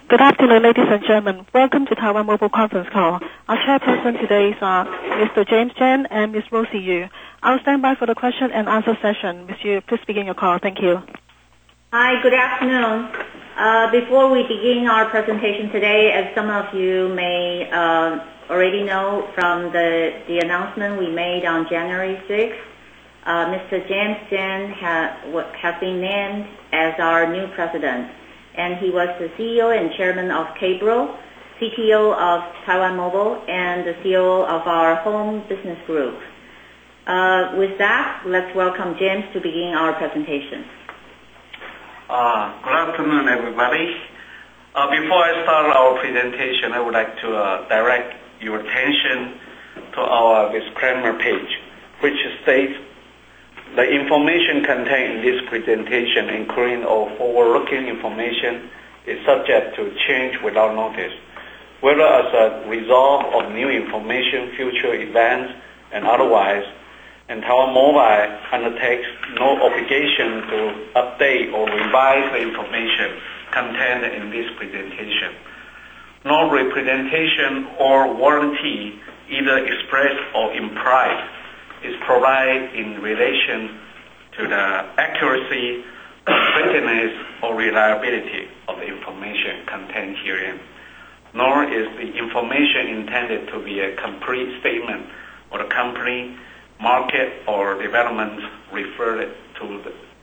Good afternoon, ladies and gentlemen. Welcome to Taiwan Mobile Conference Call. Our chairperson today is Mr. James Chen and Ms. Rosie Yu. I'll stand by for the question and answer session. Ms. Yu, please begin your call. Thank you. Hi, good afternoon. Before we begin our presentation today, as some of you may already know from the announcement we made on January 6th, Mr. James Chen has been named as our new president. And he was the CEO and chairman of Cabro, CTO of Taiwan Mobile, and the CEO of our home business group. With that, let's welcome James to begin our presentation. Good afternoon, everybody. Before I start our presentation, I would like to direct your attention to our disclaimer page, which states the information contained in this presentation, including all forward-looking information, is subject to change without notice, whether as a result of new information, future events, and otherwise, and Taiwan Mobile undertakes no obligation to update or revise the information contained in this presentation. No representation or warranty, either expressed or implied, is provided in relation to the accuracy, completeness, or reliability of the information contained herein, nor is the information intended to be a complete statement of the company, market, or developments referred to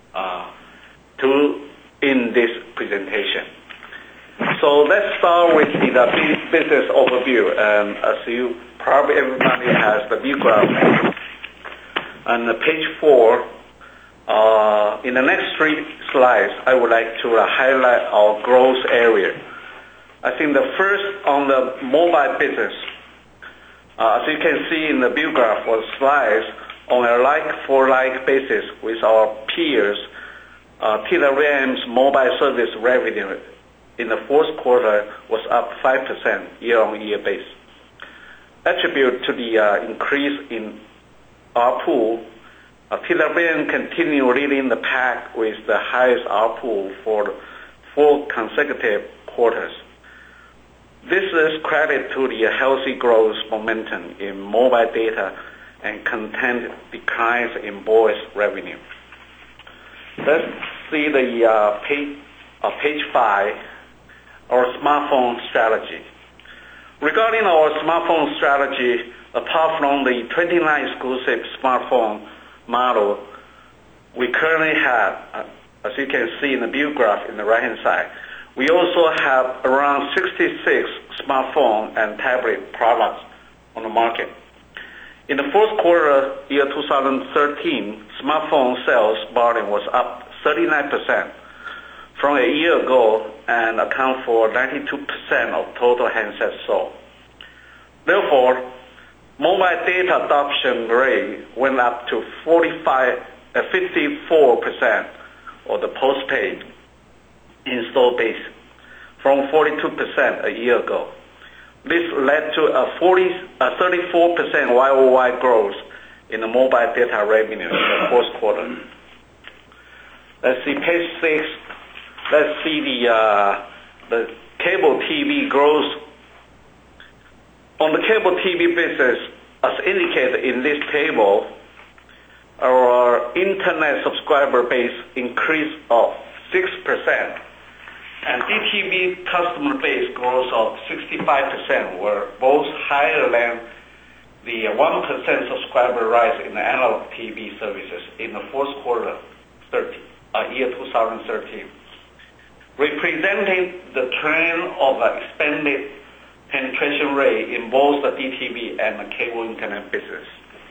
in this presentation. So let's start with the business overview. As you probably everybody has the view graph. On page 4, in the next 3 slides, I would like to highlight our growth area. I think the first on the mobile business, as you can see in the view graph or slides, on a like-for-like basis with our peers, TWM's mobile service revenue in the fourth quarter was up 5% year-on-year base. Attribute to the increase in ARPU, TWM continue leading the pack with the highest ARPU for 4 consecutive quarters. This is credit to the healthy growth momentum in mobile data and content declines in voice revenue. Let's see the page 5, our smartphone strategy. Regarding our smartphone strategy, apart from the 29 exclusive smartphone model, we currently have, as you can see in the view graph in the right-hand side, we also have around 66 smartphone and tablet products on the market. In the fourth quarter, year 2013, smartphone sales volume was up 39% from a year ago and account for 92% of total handsets sold. Therefore, mobile data adoption rate went up to 54% of the postpaid install base from 42% a year ago. This led to a 34% YOY growth in the mobile data revenue in the fourth quarter. Let's see page 6. Let's see the cable TV growth. On the cable TV business, as indicated in this table, our internet subscriber base increased of 6%, and DTV customer base growth of 65% were both higher than the 1% subscriber rise in the analog TV services in the fourth quarter year 2013, representing the trend of expanded penetration rate in both the DTV and the cable internet business.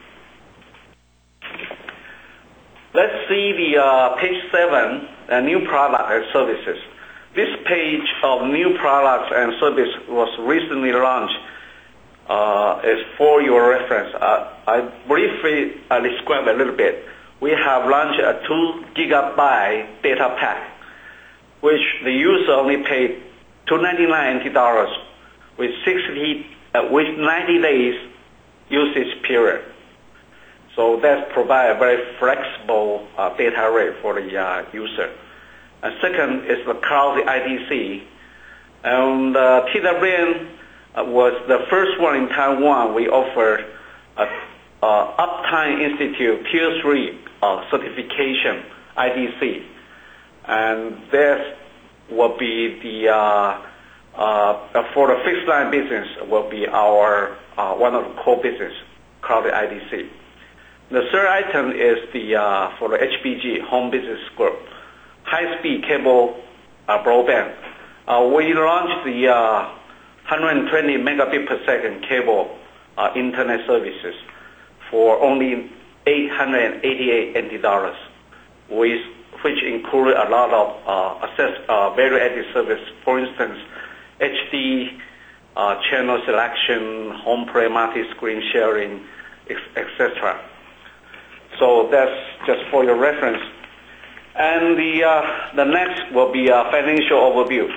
Let's see the page 7, new product and services. This page of new products and service was recently launched. Is for your reference. I briefly describe a little bit. We have launched a 2 gigabyte data pack, which the user only paid $299 with 90 days usage period. So that provides a very flexible data rate for the user. And second is the cloud IDC. And TWN was the first one in Taiwan. We offered Uptime Institute Tier 3 certification, IDC. And that will be the, for the fixed line business, will be our one of the core business, called the IDC. The third item is the for the HBG, Home Business Group, high-speed cable broadband. We launched the 120 megabit per second cable internet services for only $888 NT, which included a lot of value-added service. For instance, HD channel selection, home play, multi-screen sharing, etc. So that's just for your reference. And the next will be a financial overview.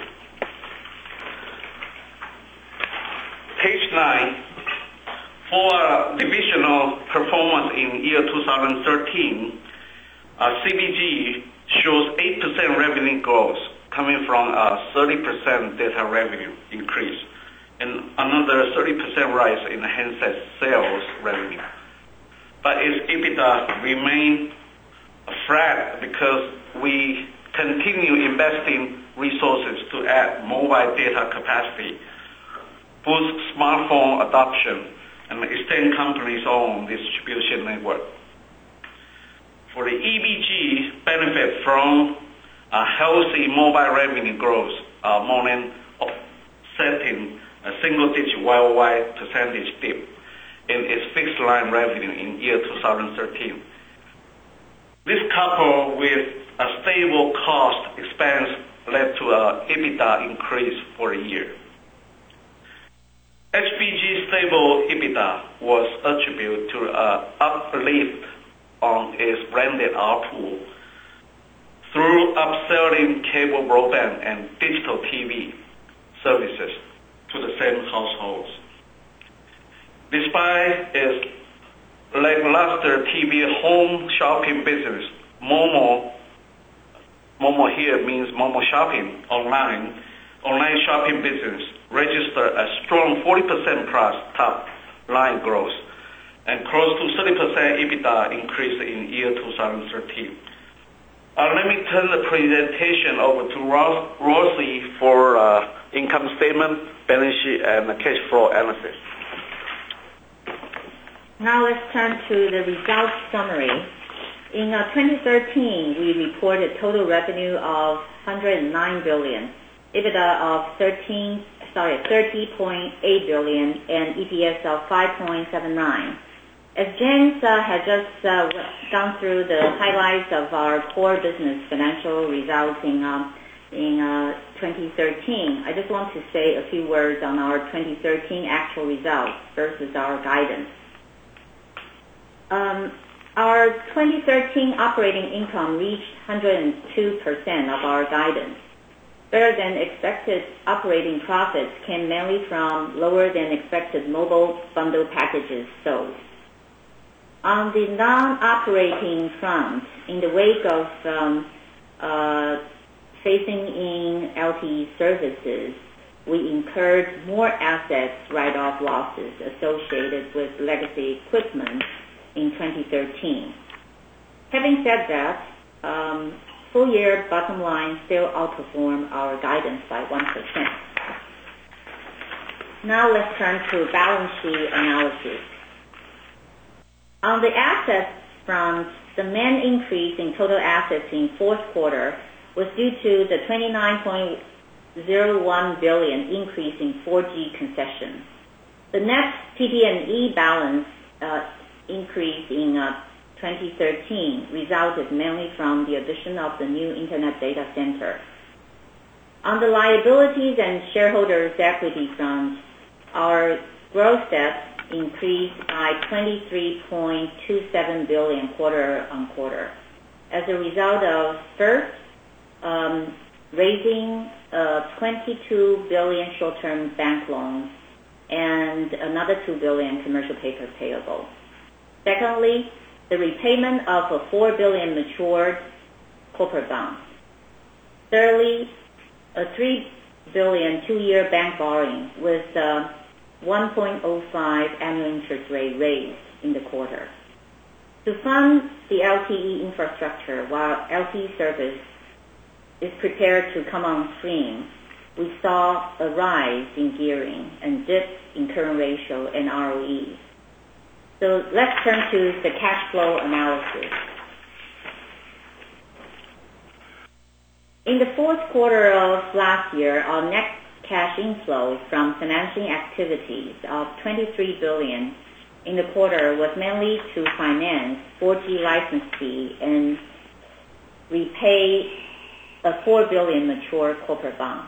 Page 9. For divisional performance in year 2013, CBG shows 8% revenue growth coming from a 30% data revenue increase and another 30% rise in handset sales revenue. But its EBITDA remained flat because we continue investing resources to add mobile data capacity, boost smartphone adoption, and extend company's own distribution network. For the EBG, benefit from a healthy mobile revenue growth, more than offsetting a single-digit YOY percentage dip in its fixed line revenue in year 2013. This coupled with a stable cost expense led to an EBITDA increase for the year. HBG's stable EBITDA was attributed to an uplift on its branded ARPU through upselling cable broadband and digital TV services to the same households. Despite its lackluster TV home shopping business, Momo here means Momo shopping, online shopping business registered a strong 40% plus top line growth and close to 30% EBITDA increase in year 2013. Let me turn the presentation over to Rosie for income statement, balance sheet, and cash flow analysis. Now let's turn to the results summary. In 2013, we reported total revenue of 109 billion, EBITDA of 30.8 billion, and EPS of 5.79. As James had just gone through the highlights of our core business financial results in 2013, I just want to say a few words on our 2013 actual results versus our guidance. Our 2013 operating income reached 102% of our guidance. Better than expected operating profits came mainly from lower than expected mobile bundle packages sold. On the non-operating front, in the wake of phasing in LTE services, we incurred more assets write-off losses associated with legacy equipment in 2013. Having said that, full-year bottom line still outperformed our guidance by 1%. Now let's turn to balance sheet analysis. On the assets front, the main increase in total assets in fourth quarter was due to the 29.01 billion increase in 4G concessions. The net PP&E balance increase in 2013 resulted mainly from the addition of the new internet data center. On the liabilities and shareholders' equity front, our gross debt increased by 23.27 billion quarter on quarter as a result of first raising 22 billion short-term bank loans and another 2 billion commercial paper payable. Secondly, the repayment of a 4 billion matured corporate bond. Thirdly, a 3 billion two-year bank borrowing with 1.05 annual interest rate raised in the quarter. To fund the LTE infrastructure while LTE service is prepared to come on stream, we saw a rise in gearing and dip in current ratio and ROE. So let's turn to the cash flow analysis. In the fourth quarter of last year, our net cash inflow from financing activities of 23 billion in the quarter was mainly to finance 4G license fee and repay a 4 billion mature corporate bond.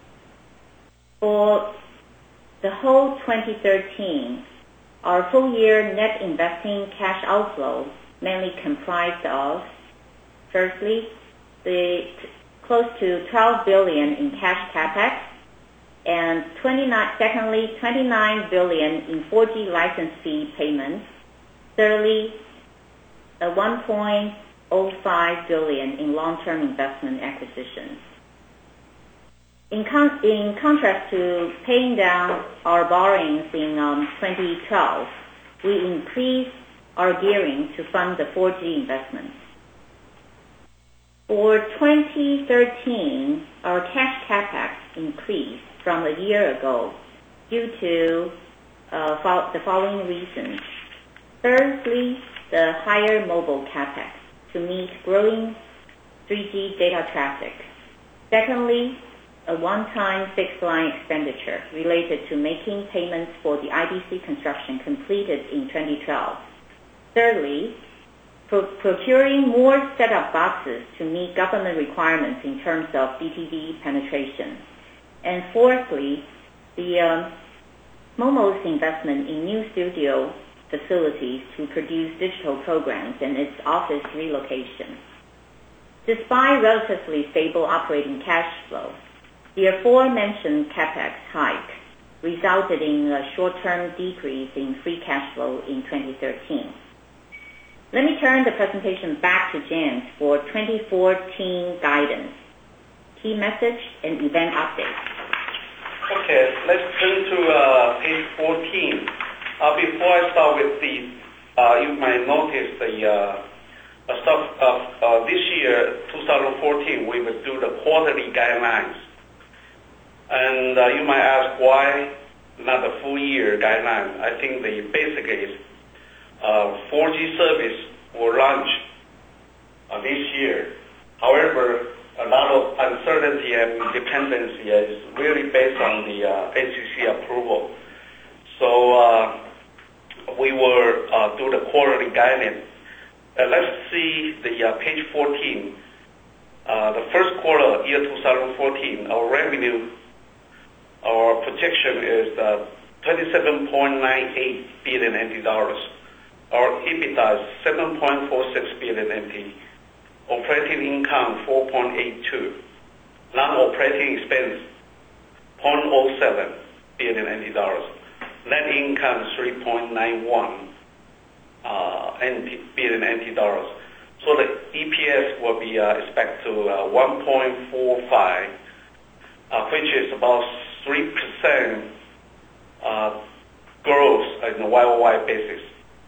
For the whole 2013, our full-year net investing cash outflow mainly comprised of, firstly, the close to 12 billion in cash capex, and secondly, 29 billion in 4G license fee payments, thirdly, a 1.05 billion in long-term investment acquisitions. In contrast to paying down our borrowings in 2012, we increased our gearing to fund the 4G investments. For 2013, our cash capex increased from a year ago due to the following reasons. Firstly, the higher mobile capex to meet growing 3G data traffic. Secondly, a one-time fixed line expenditure related to making payments for the IDC construction completed in 2012. Thirdly, procuring more set-top boxes to meet government requirements in terms of DTV penetration. And fourthly, the Momo's investment in new studio facilities to produce digital programs and its office relocation. Despite relatively stable operating cash flow, the aforementioned capex hike resulted in a short-term decrease in free cash flow in 2013. Let me turn the presentation back to James for 2014 guidance, key message, and event updates. Okay, let's turn to page 14. Before I start with the, you might notice the stuff of this year, 2014, we will do the quarterly guidelines. And you might ask why not the full year guideline. I think the basic is 4G service will launch this year. However, a lot of uncertainty and dependency is really based on the NCC approval. So we will do the quarterly guidance. Let's see the page 14. The first quarter, year 2014, our revenue, our projection is 27.98 billion NT dollars. Our EBITDA is 7.46 billion NT. Operating income 4.82. Non-operating expense 0.07 billion NT dollars. Net income 3.91 billion NT dollars. So the EPS will be expected to 1.45, which is about 3% growth on a YOY basis.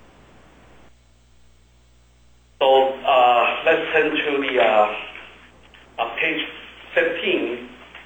So let's turn to the page 15,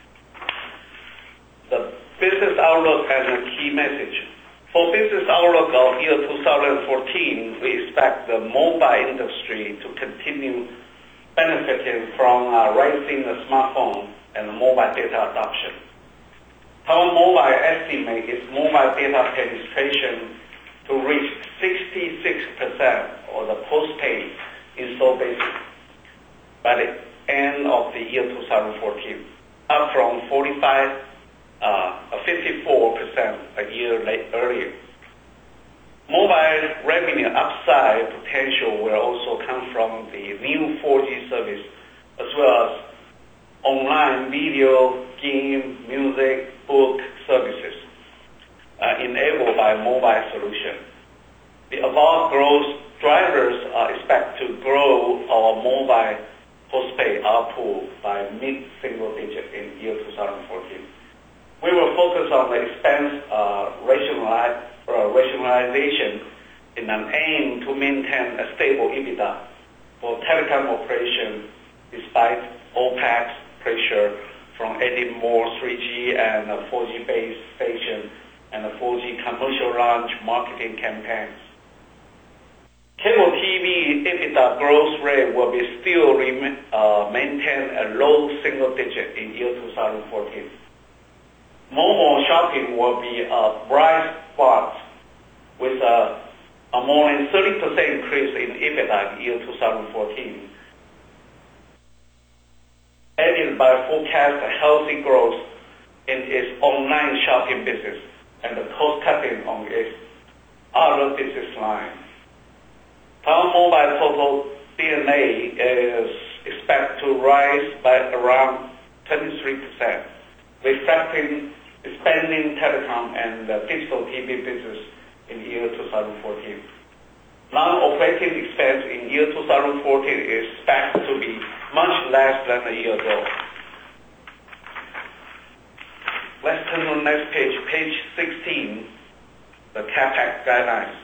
the business outlook and the key message. For business outlook of year 2014, we expect the mobile industry to continue benefiting from rising the smartphone and mobile data adoption. Taiwan Mobile estimate its mobile data penetration to reach 66% of the postpaid install base by the end of the year 2014, up from 54% a year earlier. Mobile revenue upside potential will also come from the new 4G service, as well as online video, game, music, book services enabled by mobile solution. The above growth drivers are expected to grow our mobile postpaid ARPU by mid-single digit in year 2014. focus on the expense rationalization in an aim to maintain a stable EBITDA for telecom operation despite OPEX pressure from adding more 3G and 4G base station and 4G commercial launch marketing campaigns. Cable TV EBITDA growth rate will be still maintain a low single digit in year 2014. Mobile shopping will be a bright spot with a more than 30% increase in EBITDA in year 2014, aided by forecast healthy growth in its online shopping business and the cost cutting on its other business lines. Taiwan Mobile total DNA is expected to rise by around 23%, reflecting expanding telecom and digital TV business in year 2014. Non-operating expense in year 2014 is expected to be much less than a year ago. Let's turn to the next page, page 16, the CapEx guidelines.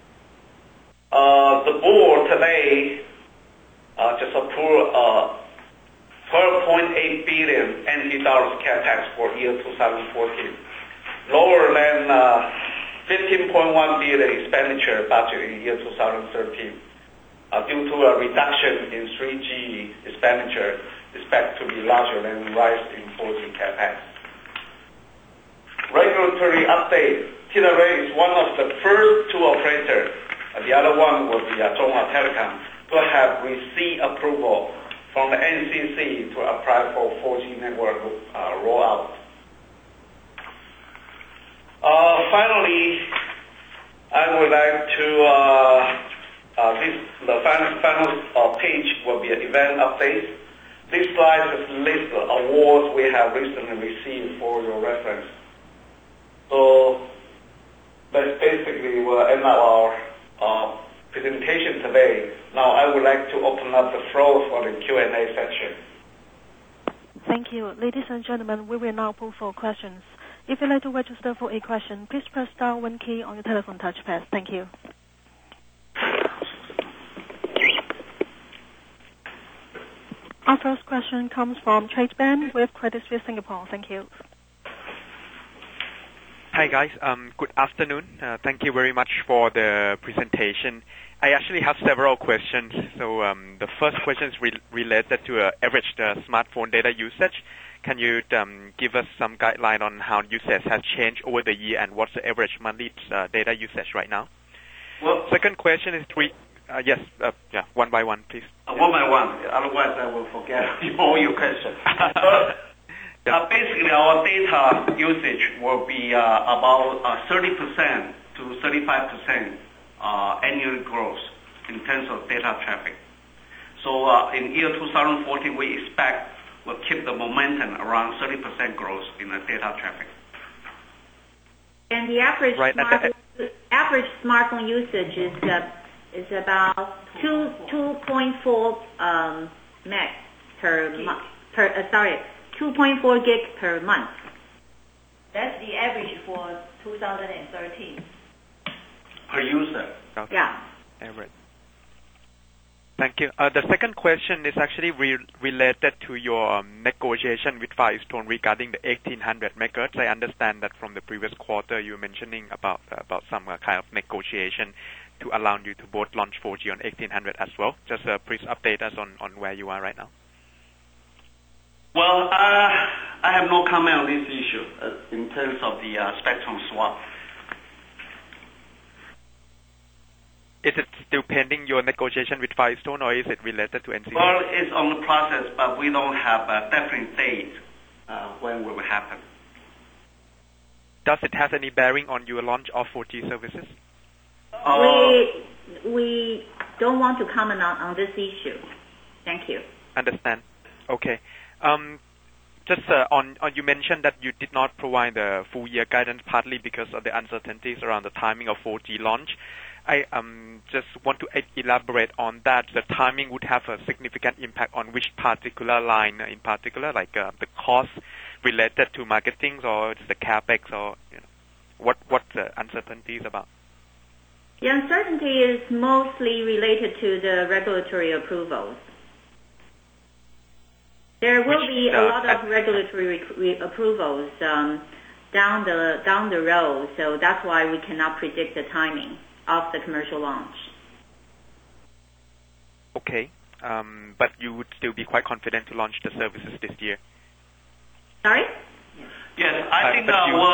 The board today just approved 12.8 billion NT dollars CapEx for year 2014, lower than 15.1 billion expenditure budget in year 2013, due to a reduction in 3G expenditure expected to be larger than rise in 4G CapEx. Regulatory update. TDRA is one of the first two operators. The other one will be Chunghwa Telecom to have received approval from the NCC to apply for 4G network rollout. Finally, I would like to the final page will be an event update. This slide just lists the awards we have recently received for your reference. So that's basically will end up our presentation today. Now I would like to open up the floor for the Q&A section. Thank you. Ladies and gentlemen, we will now pull for questions. If you'd like to register for a question, please press star 1 key on your telephone touchpad. Thank you. Our first question comes from Trade Ben with Credit Suisse Singapore. Thank you. Hi guys, good afternoon. Thank you very much for the presentation. I actually have several questions. So the first question is related to average smartphone data usage. Can you give us some guideline on how usage has changed over the year and what's the average monthly data usage right now? Well, second question is one by one, please. One by one. Otherwise, I will forget all your questions. Basically, our data usage will be about 30% to 35% annual growth in terms of data traffic. So in year 2014, we expect we'll keep the momentum around 30% growth in the data traffic. And the average average smartphone usage is about 2.4 meg per month. 2.4 gig per month. That's the average for 2013. Per user. Okay. Yeah. Average. Thank you. The second question is actually related to your negotiation with Far EasTone regarding the 1800 MHz. I understand that from the previous quarter you were mentioning about some kind of negotiation to allow you to both launch 4G on 1800 as well. Just please update us on where you are right now. Well, I have no comment on this issue in terms of the spectrum swap. Is it still pending your negotiation with Far EasTone or is it related to NCC? Well, it's on the process, but we don't have a definite date when it will happen. Does it have any bearing on your launch of 4G services? We don't want to comment on this issue. Thank you. Understand. Okay. Just you mentioned that you did not provide the full year guidance partly because of the uncertainties around the timing of 4G launch. I just want to elaborate on that. The timing would have a significant impact on which particular line in particular, like the cost related to marketing or it's the capex or what the uncertainty is about? The uncertainty is mostly related to the regulatory approvals. There will be a lot of regulatory approvals down the road, so that's why we cannot predict the timing of the commercial launch. Okay, but you would still be quite confident to launch the services this year? Sorry? Yes, I think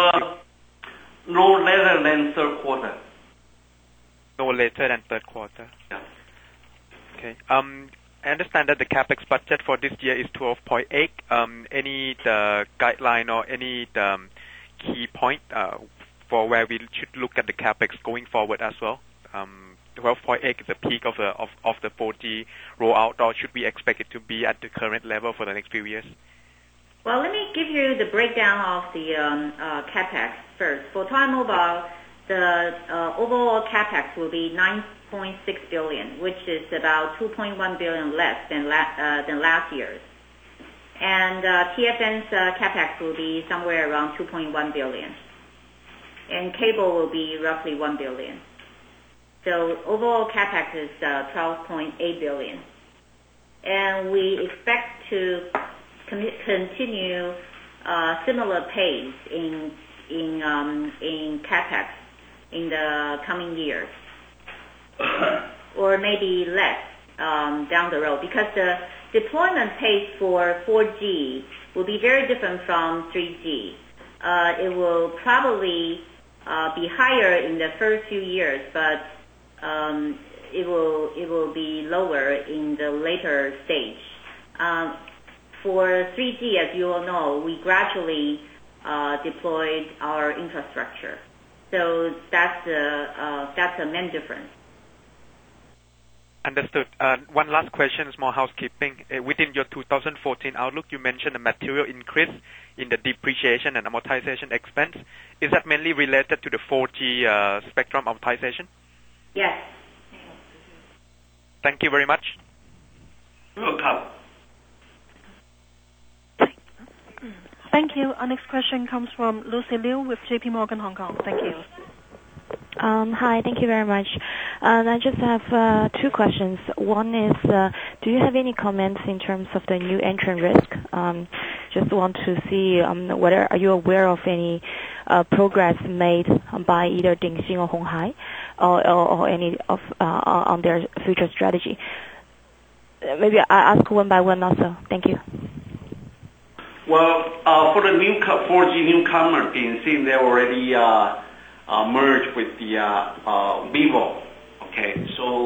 no later than third quarter. No later than third quarter? Yeah. Okay. I understand that the capex budget for this year is 12.8. Any guideline or any key point for where we should look at the capex going forward as well? 12.8 is the peak of the 4G rollout, or should we expect it to be at the current level for the next few years? Well, let me give you the breakdown of the capex first. For Taiwan Mobile, the overall capex will be 9.6 billion, which is about 2.1 billion less than last year's. And TFN's capex will be somewhere around 2.1 billion. And cable will be roughly 1 billion. So overall capex is 12.8 billion. And we expect to continue similar pace in capex in the coming years, or maybe less down the road, because the deployment pace for 4G will be very different from 3G. It will probably be higher in the first few years, but it will be lower in the later stage. For 3G, as you all know, we gradually deployed our infrastructure. So that's the main difference. Understood. One last question, small housekeeping. Within your 2014 outlook, you mentioned a material increase in the depreciation and amortization expense. Is that mainly related to the 4G spectrum amortization? Yes. Thank you very much. Welcome. Thank you. Our next question comes from Lucy Liu with JP Morgan, Hong Kong. Thank you. Hi, thank you very much. I just have two questions. One is, do you have any comments in terms of the new entrant risk? Just want to see whether are you aware of any progress made by either Dingxin or Honghai, or any of on their future strategy. Maybe I ask one by one also. Thank you. Well, for the new 4G newcomer, Dingxin, they already merged with the Vivo. Okay, so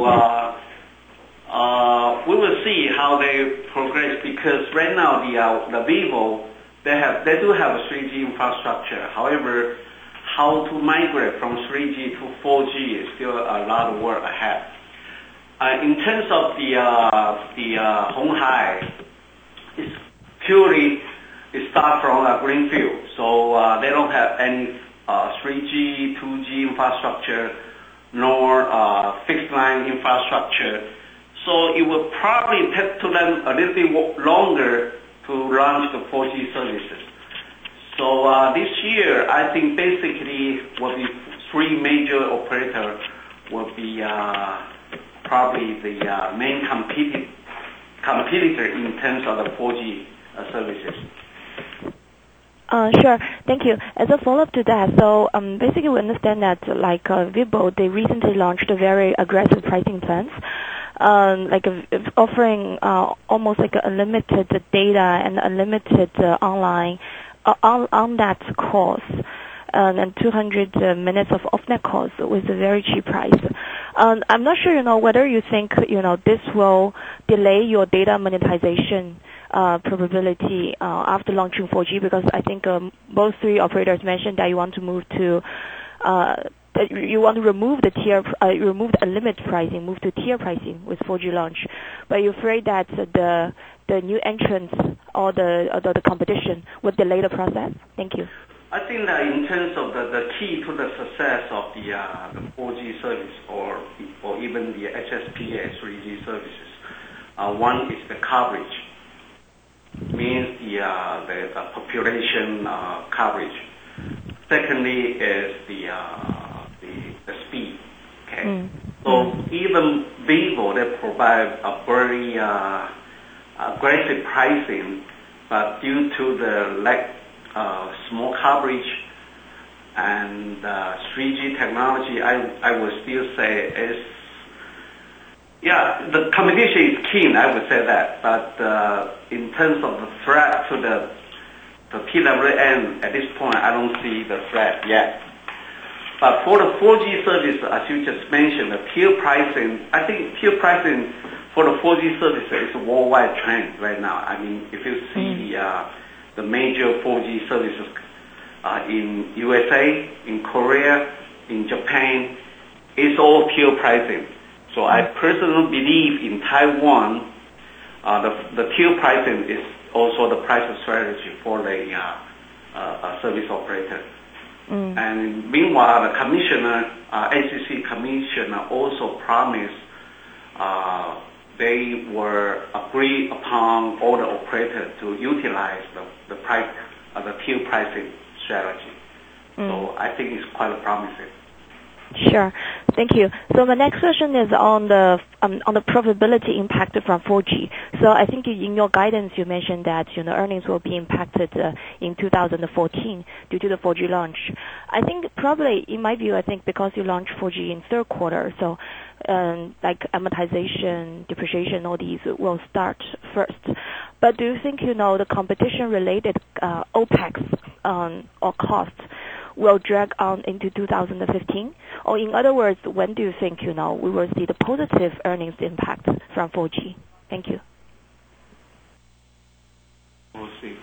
we will see how they progress, because right now the Vivo they do have a 3G infrastructure. However, how to migrate from 3G to 4G is still a lot of work ahead. In terms of the Honghai, it's purely it starts from a greenfield, so they don't have any 3G, 2G infrastructure, nor fixed line infrastructure. So it will probably take to them a little bit longer to launch the 4G services. So this year, I think basically will be three major operators will be probably the main competitor in terms of the 4G services. Sure. Thank you. As a follow-up to that, so basically we understand that like Vivo, they recently launched a very aggressive pricing plans, like offering almost like unlimited data and unlimited online on that cost, and 200 minutes of off-net calls with a very cheap price. I'm not sure, whether you think, this will delay your data monetization probability after launching 4G, because I think both three operators mentioned that you want to move to that you want to remove the tier, remove the unlimited pricing, move to tier pricing with 4G launch. But you're afraid that the new entrants or the competition would delay the process? Thank you. I think that in terms of the key to the success of the 4G service or even the HSPA 3G services, one is the coverage. means the population coverage. Secondly is the speed. Okay. So even Vivo, they provide a very aggressive pricing, but due to the lack of small coverage and 3G technology, I would still say is, the competition is keen, I would say that. But in terms of the threat to the TWN, at this point, I don't see the threat yet. But for the 4G service, as you just mentioned, the tier pricing, I think tier pricing for the 4G service is a worldwide trend right now. I mean, if you see the major 4G services in USA, in Korea, in Japan, it's all tier pricing. So I personally believe in Taiwan, the tier pricing is also the pricing strategy for the service operator. And meanwhile, the commissioner, ACC commissioner, also promised they will agree upon all the operators to utilize the price, the tier pricing strategy. So I think it's quite promising. Sure. Thank you. So my next question is on the profitability impact from 4G. So I think in your guidance you mentioned that earnings will be impacted in 2014 due to the 4G launch. I think probably in my view, I think because you launched 4G in third quarter, so like amortization, depreciation, all these will start first. But do you think the competition related OPEX or costs will drag on into 2015? Or in other words, when do you think, we will see the positive earnings impact from 4G? Thank you. We'll see.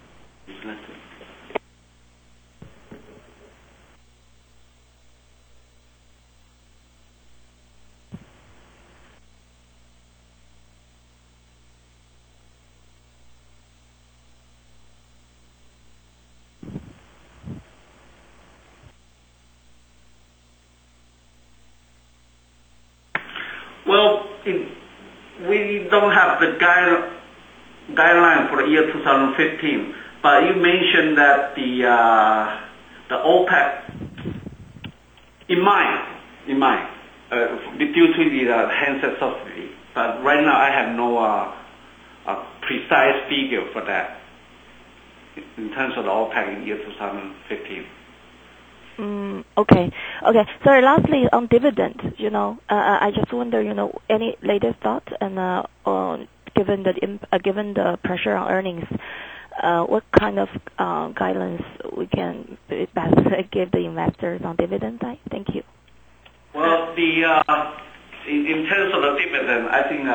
Well, we don't have the guideline for the year 2015, but you mentioned that the OPEC, in mind, due to the handset subsidy. But right now I have no a precise figure for that in terms of the OPEC in year 2015. Okay. Sorry, lastly, on dividend, I just wonder, any latest thoughts and given the pressure on earnings, what kind of guidance we can best give the investors on dividend side? Thank you. Well, in terms of the dividend, I think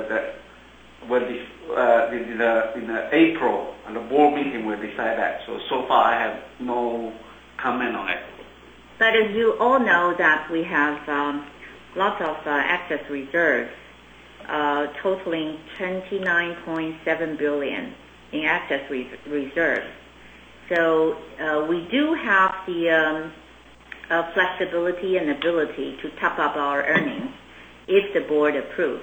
in April, and the board meeting will decide that. So far, I have no comment on it. But as you all know, that we have lots of excess reserves, totaling 29.7 billion in excess reserves. So we do have the flexibility and ability to top up our earnings if the board approves.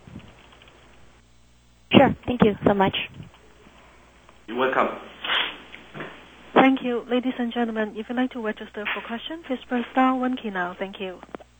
Sure. Thank you so much. You're welcome. Thank you. Ladies and gentlemen, if you'd like to register for questions, please press star 1 key now. Thank you.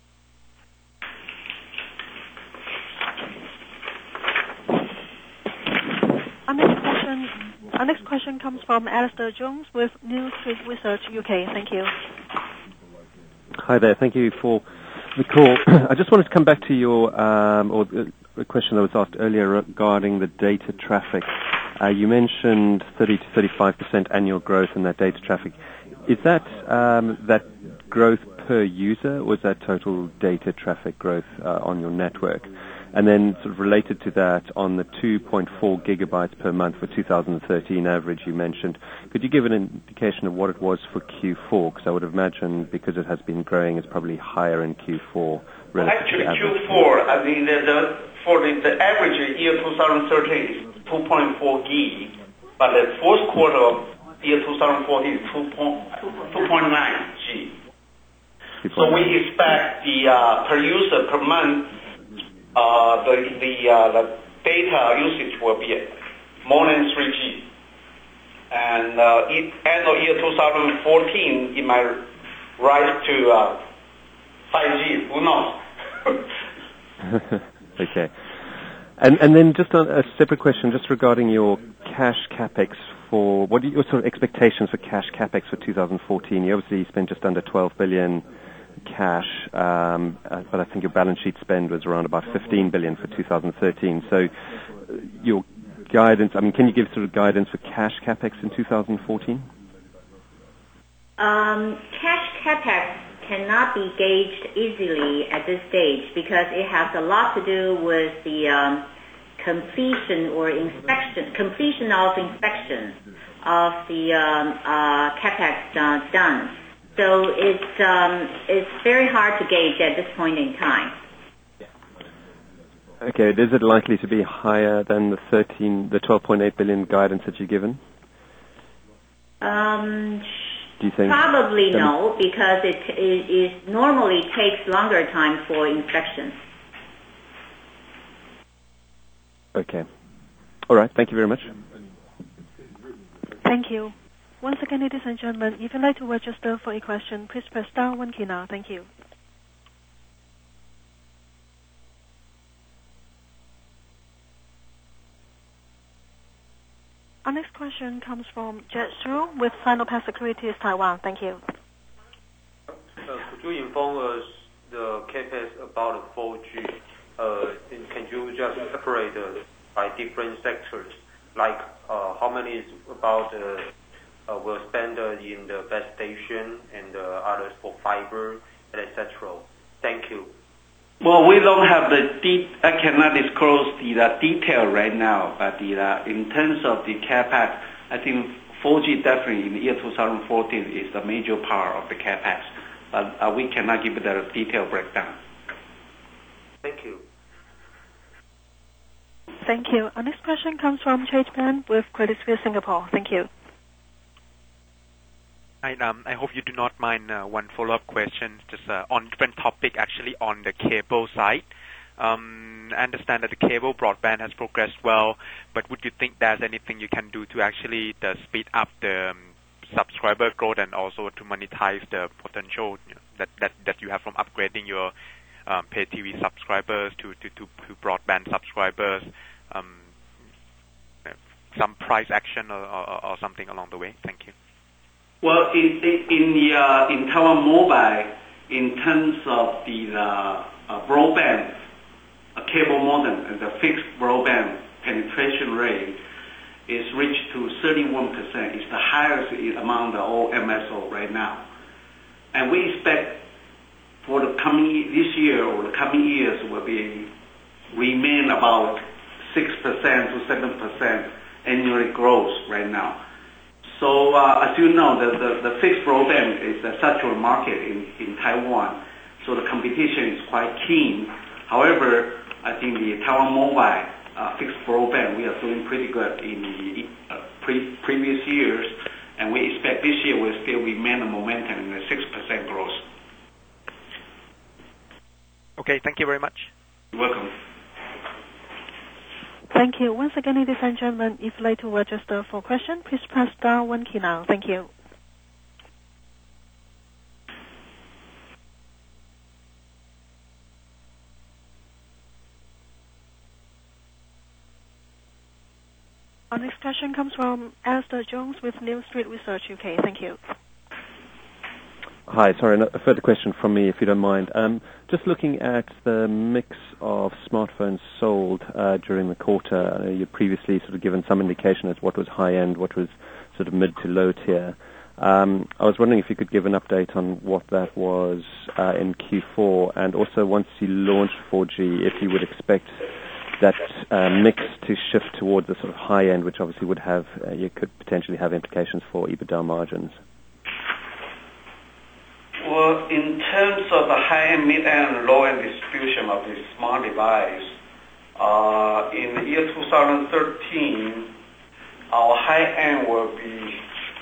Our next question comes from Alistair Jones with New Street Research UK. Thank you. Hi there. Thank you for the call. I just wanted to come back to your the question that was asked earlier regarding the data traffic. You mentioned 30 to 35% annual growth in that data traffic. Is that that growth per user, or is that total data traffic growth on your network? And then sort of related to that, on the 2.4 gigabytes per month for 2013 average you mentioned, could you give an indication of what it was for Q4? Because I would imagine because it has been growing, it's probably higher in Q4 relative to average. Q4, I mean, for the average year 2013 is 2.4 gig, but the fourth quarter of year 2014 is 2.9 G. So we expect the per user per month, the data usage will be more than 3G. And end of year 2014, it might rise to 5G. Who knows? Okay. And then just on a separate question, just regarding your cash capex for, what are your sort of expectations for cash capex for 2014? You obviously spent just under 12 billion cash, but I think your balance sheet spend was around about 15 billion for 2013. So your guidance, I mean, can you give sort of guidance for cash capex in 2014? Cash capex cannot be gauged easily at this stage because it has a lot to do with the completion of inspection of the capex done. So it's very hard to gauge at this point in time. Okay, is it likely to be higher than the 12.8 billion guidance that you've given? Do you think? Probably no, because it normally takes longer time for inspection. Okay. All right. Thank you very much. Thank you. Once again, ladies and gentlemen, if you'd like to register for a question, please press star 1 key now. Thank you. Our next question comes from Jet Su with Sinopac Securities, Taiwan. Thank you. Could you inform us the capex about 4G? Can you just separate by different sectors? Like how many is about will spend in the base station and others for fiber, etc. Thank you. Well, we don't have I cannot disclose the detail right now, but in terms of the capex, I think 4G definitely in the year 2014 is the major part of the capex, but we cannot give the detailed breakdown. Thank you. Thank you. Our next question comes from Chase Pan with Credit Suisse Singapore. Thank you. I hope you do not mind one follow-up question, just on different topic, actually on the cable side. I understand that the cable broadband has progressed well, but would you think there's anything you can do to actually speed up the subscriber growth and also to monetize the potential that you have from upgrading your pay TV subscribers to broadband subscribers? Some price action or something along the way? Thank you. Well, in Taiwan Mobile, in terms of the broadband, cable modem and the fixed broadband penetration rate is reached to 31%. It's the highest among the all MSO right now, and we expect for this year or the coming years will remain about 6% to 7% annual growth right now. So as you know, the fixed broadband is a saturated market in Taiwan, so the competition is quite keen. However, I think the Taiwan Mobile fixed broadband, we are doing pretty good in the previous years, and we expect this year will still remain a momentum in the 6% growth. Okay, thank you very much. You're welcome. Thank you. Once again, ladies and gentlemen, if you'd like to register for a question, please press star 1 key now. Thank you. Our next question comes from Alistair Jones with New Street Research UK. Thank you. Hi, sorry, a further question from me, if you don't mind. Just looking at the mix of smartphones sold during the quarter, you previously sort of given some indication as what was high-end, what was sort of mid to low tier. I was wondering if you could give an update on what that was in Q4, and also once you launch 4G, if you would expect that mix to shift towards the sort of high-end, which obviously would have, you could potentially have implications for EBITDA margins. Well, in terms of the high-end, mid-end, and low-end distribution of the smart device, in the year 2013, our high-end will be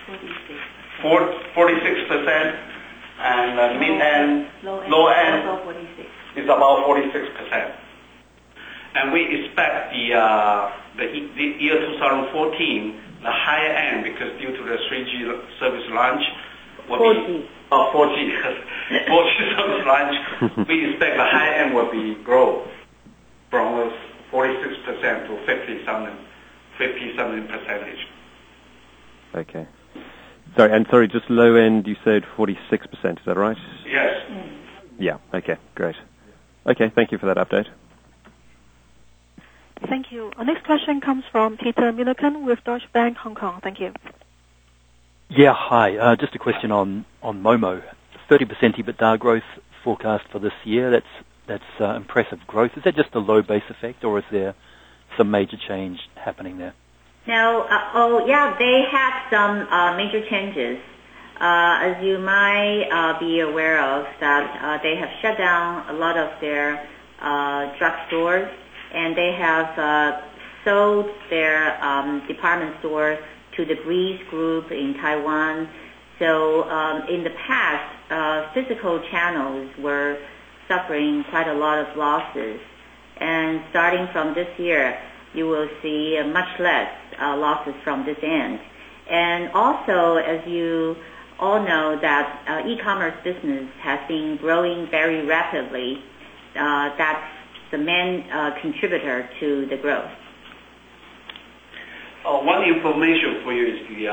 46%, and mid-end, low-end is about 46%. And we expect the year 2014, the higher end, because due to the 3G service launch, will 4G. be 4G 4G service launch. We expect the high end will be grow from 46% to 50-something percentage. Okay. Sorry, just low end, you said 46%, is that right? Yes. Yeah, okay, great. Okay, thank you for that update. Thank you. Our next question comes from Peter Milliken with Deutsche Bank, Hong Kong. Thank you. Yeah, hi. Just a question on Momo. 30% EBITDA growth forecast for this year. That's impressive growth. Is that just a low base effect, or is there some major change happening there? No. They have some major changes. As you might be aware of, that they have shut down a lot of their drugstores, and they have sold their department store to the Breeze Group in Taiwan. So in the past, physical channels were suffering quite a lot of losses. And starting from this year, you will see much less losses from this end. And also, as you all know, that e-commerce business has been growing very rapidly. That's the main contributor to the growth. One information for you is the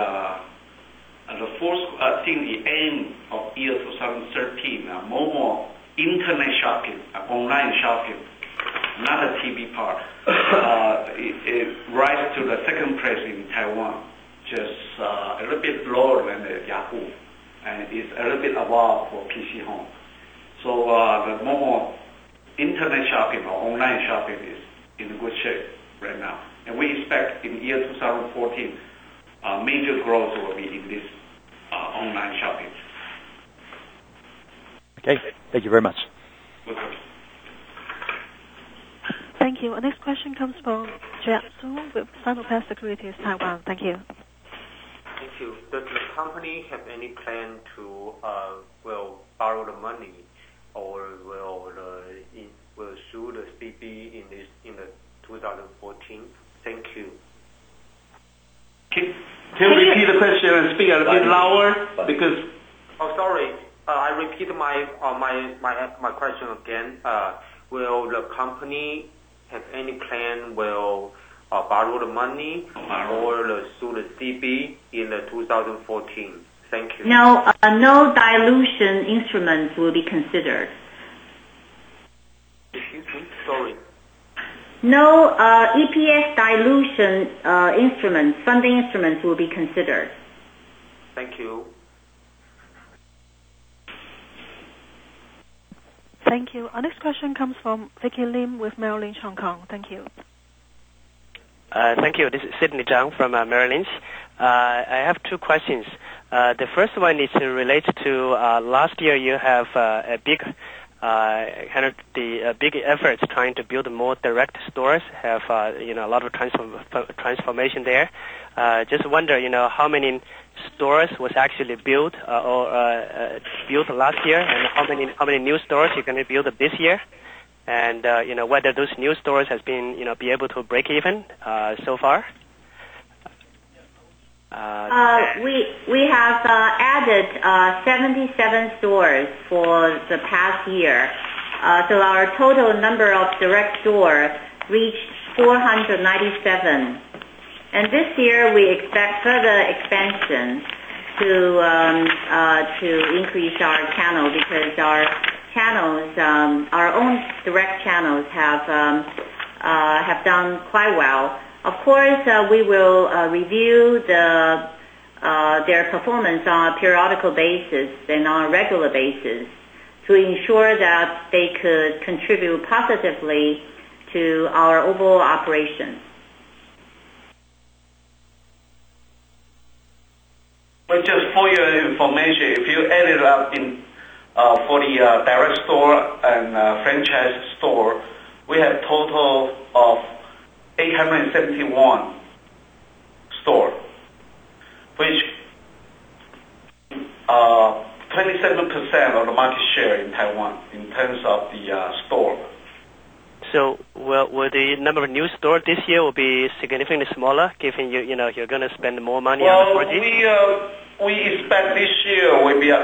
end of year 2013, Momo internet shopping, online shopping, not a TV part, it rises to the second place in Taiwan, just a little bit lower than the Yahoo, and it's a little bit above for PC Home. So the Momo internet shopping or online shopping is in good shape right now. And we expect in year 2014, major growth will be in this online shopping. Okay, thank you very much. Welcome. Thank you. Our next question comes from Jack Su with Sinopac Securities, Taiwan. Thank you. Thank you. Does the company have any plan to borrow the money, or will sue the CB in the 2014? Thank you. Can you repeat the question and speak a little bit louder? Because sorry. I repeat my question again. Will the company have any plan? Will borrow the money or sue the CB in the 2014? Thank you. No, no dilution instruments will be considered. Excuse me. Sorry. No EPS dilution instruments, funding instruments will be considered. Thank you. Thank you. Our next question comes from Vicky Lim with Merrill Lynch, Hong Kong. Thank you. Thank you. This is Sidney Zhang from Merrill Lynch. I have two questions. The first one is related to last year you have a big big efforts trying to build more direct stores, have a lot of transformation there. Just wonder how many stores was actually built built last year, and how many new stores you're going to build this year, and whether those new stores has been be able to break even so far. We have added 77 stores for the past year. So our total number of direct stores reached 497. And this year we expect further expansion to increase our channel, because our channels, our own direct channels have done quite well. Of course, we will review their performance on a periodical basis and on a regular basis to ensure that they could contribute positively to our overall operations. But just for your information, if you add it up in for the direct store and franchise store, we have total of 871 stores, which 27% of the market share in Taiwan in terms of the store. So will the number of new stores this year will be significantly smaller, given you're going to spend more money on the 4G? We expect this year will be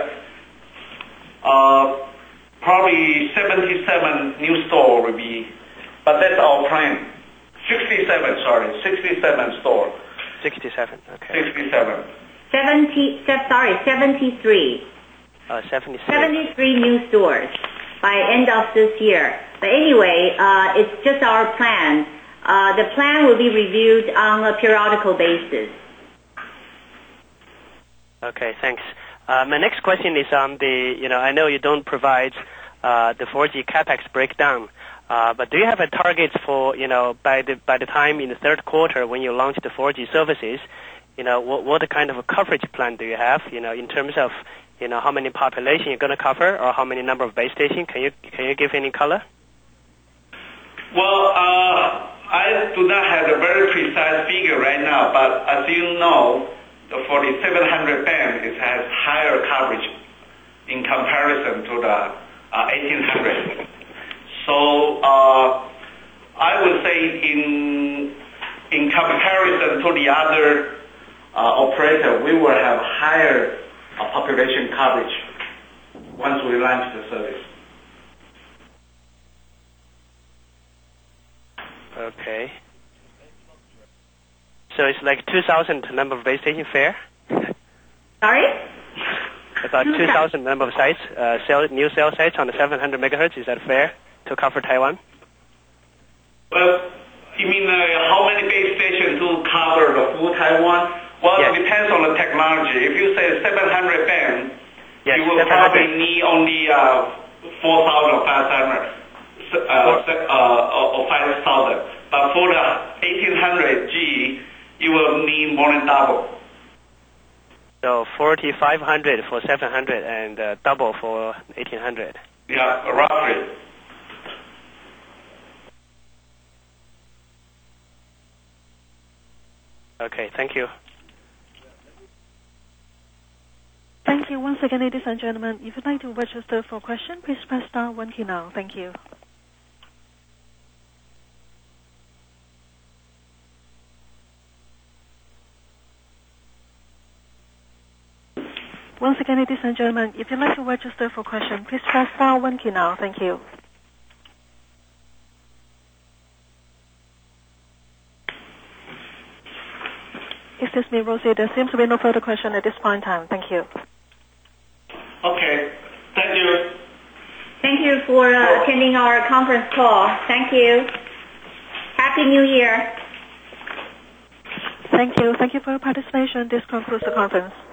probably 77 new store will be, but that's our plan. 67 store. 67, okay. 67. 73. 73. 73 new stores by end of this year. But anyway, it's just our plan. The plan will be reviewed on a periodical basis. Okay, thanks. My next question is on the, I know you don't provide the 4G capex breakdown, but do you have a target for, by the time in the third quarter when you launch the 4G services, what kind of a coverage plan do you have, in terms of, how many population you're going to cover or how many number of base stations? Can you give any color? Well, I do not have a very precise figure right now, but as you know, for the 700 band, it has higher coverage in comparison to the 1800. So I would say in comparison to the other operator, we will have higher population coverage once we launch the service. Okay. So it's like 2,000 number of base station fair? Sorry? About 2,000 number of sites, new cell sites on the 700 megahertz. Is that fair to cover Taiwan? Well, you mean how many base stations to cover the full Taiwan? Well, yes. It depends on the technology. If you say 700 band, yes, you will 700. probably need only 4,500 or 5,000. But for the 1800G, you will need more than double. So 4,500 for 700 and double for 1800. Yeah, roughly. Okay, thank you. Thank you once again, ladies and gentlemen. If you'd like to register for a question, please press star 1 key now. Thank you. Once again, ladies and gentlemen, if you'd like to register for a question, please press star 1 key now. Thank you. Excuse me, Rosie, there seems to be no further question at this point in time. Thank you. Okay, thank you. Thank you for attending our conference call. Thank you. Happy New Year. Thank you. Thank you for your participation. This concludes the conference.